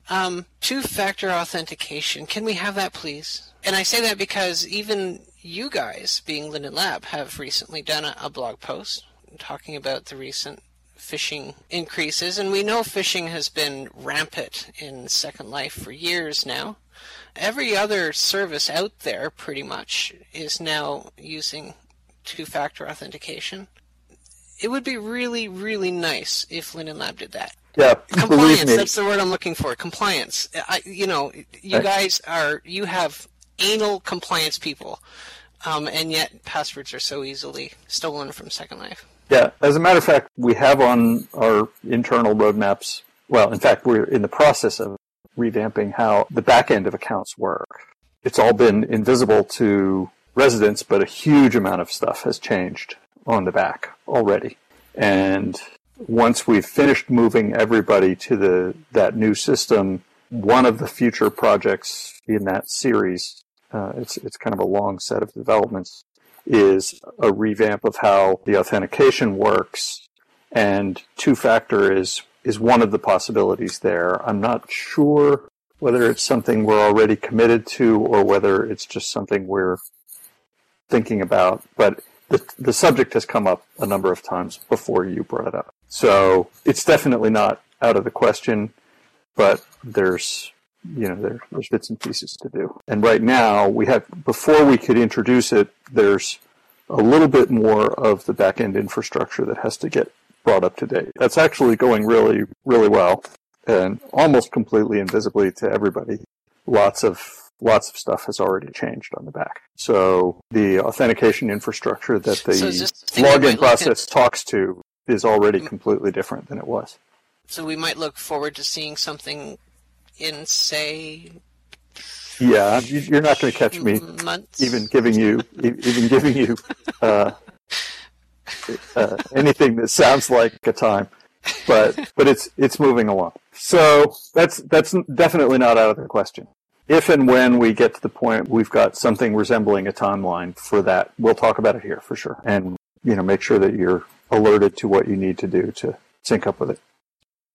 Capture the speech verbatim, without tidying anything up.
Um, two-factor authentication. Can we have that, please? And I say that because even you guys, being Linden Lab, have recently done a, a blog post talking about the recent phishing increases. And we know phishing has been rampant in Second Life for years now. Every other service out there, pretty much, is now using two-factor authentication. It would be really, really nice if Linden Lab did that. Yeah, compliance. That's the word I'm looking for. Compliance. I, you know, you right. guys are. You have anal compliance people, um, and yet passwords are so easily stolen from Second Life. Yeah. As a matter of fact, we have on our internal roadmaps. Well, in fact, we're in the process of revamping how the back end of accounts work. It's all been invisible to residents, but a huge amount of stuff has changed on the back already, and once we've finished moving everybody to the that new system, one of the future projects in that series, uh, it's it's kind of a long set of developments, is a revamp of how the authentication works, and two-factor is is one of the possibilities there. I'm not sure whether it's something we're already committed to or whether it's just something we're thinking about, but the the subject has come up a number of times before you brought it up. So it's definitely not out of the question, but there's, you know, there, there's bits and pieces to do. And right now, we have, before we could introduce it, there's a little bit more of the back-end infrastructure that has to get brought up to date. That's actually going really, really well, and almost completely invisibly to everybody. Lots of Lots of stuff has already changed on the back. So the authentication infrastructure that the so login process at... talks to is already completely different than it was. So we might look forward to seeing something in, say... Yeah, you're not going to catch me months? even giving you even giving you uh, uh, anything that sounds like a time, but but it's it's moving along. So that's that's definitely not out of the question. If and when we get to the point we've got something resembling a timeline for that, we'll talk about it here for sure. And, you know, make sure that you're alerted to what you need to do to sync up with it.